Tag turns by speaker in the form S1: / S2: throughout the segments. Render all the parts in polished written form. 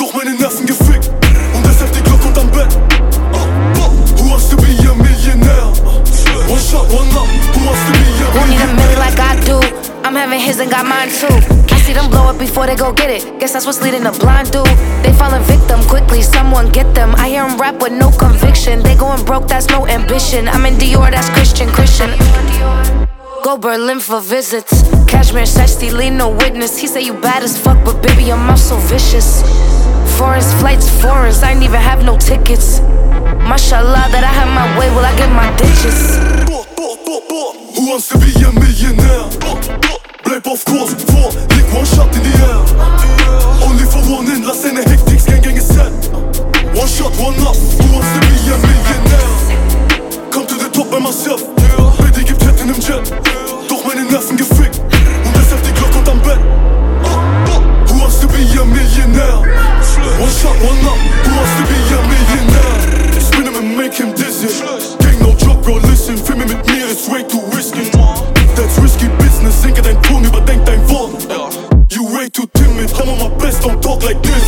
S1: Doch meine Nerven gefickt und deshalb die Glocke unterm Bett. Who wants to be a millionaire? One shot, one up. Who wants to be a millionaire?
S2: Who need a million like I do? I'm having his and got mine too. I see them blow up before they go get it. Guess that's what's leading a blind dude. They falling victim quickly, someone get them. I hear them rap with no conviction. They going broke, that's no ambition. I'm in Dior, that's Christian. Go Berlin for visits. Cashmere sexy, lead no witness. He say you bad as fuck, but baby, your mouth so vicious. Foreign flights, foreigns, I ain't even have no tickets. Mashallah that I have my way, will I get my ditches?
S1: Who wants to be a millionaire? Bleib auf Kurs, leg one shot in the air. Only for one in, lass eine Hektik, Gang is set. One shot, one up. Who wants to be a millionaire? Come to the top by myself. Bitte gibt Jet in dem Jet. Doch meine Nerven gefickt und deshalb die Glocke unterm Bett. Who wants to be a millionaire? One shot, one up. Who wants to be a millionaire? Spin him and make him dizzy. Gang no job, bro, listen. Filme mit mir ist way too risky. That's risky business. Senke dein Ton, überdenk dein Wort. You way too timid. I'm on my best, don't talk like this.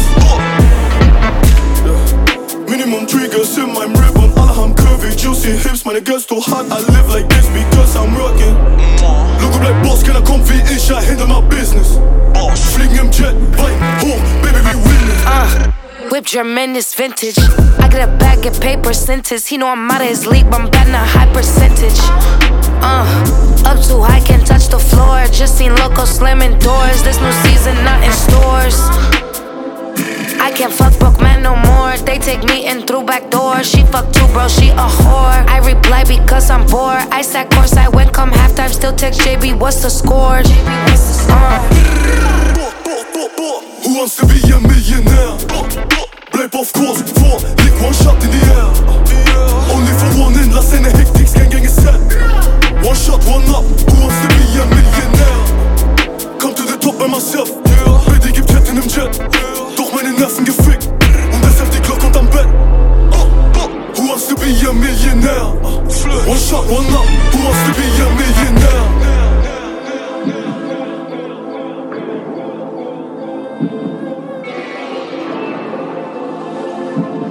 S1: Minimum triggers in meinem Rip und alle haben curvy, juicy hips. Meine Girls too hot, I live like this because I'm rocking. Logo bleibt Boss, keiner kommt wie ich, I handle my business. Fliegen im Jet, weit hoch, baby, we winning.
S2: Whip tremendous vintage. I get a bag, get paid percentage. He know I'm out of his league, but I'm betting a high percentage. Up too high, can't touch the floor. Just seen Loco slamming doors. This new season not in stores. I can't fuck broke man no more. They take me in through back doors. She fuck too, bro, she a whore. I reply because I'm bored. I sat courtside when come halftime. Still text JB, what's the score?
S1: Who wants to be a millionaire? Bleib auf Kurs, leg one shot in the air. Only for one in, lass eine Hektik, Gang is set. One shot, one up. Who wants to be a millionaire? Come to the top by myself. Bitte gibt Jet in dem Jet. Doch meine Nerven gefickt und deshalb die Glocke unterm Bett. Who wants to be a millionaire? One shot, one up. Who wants to be a millionaire?